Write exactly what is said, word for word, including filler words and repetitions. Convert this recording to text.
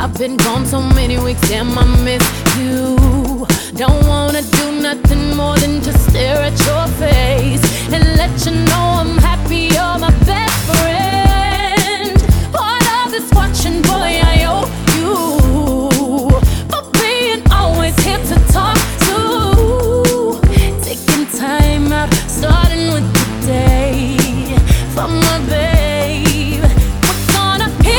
I've been gone so many weeks, damn, I miss you. Don't wanna do nothing more than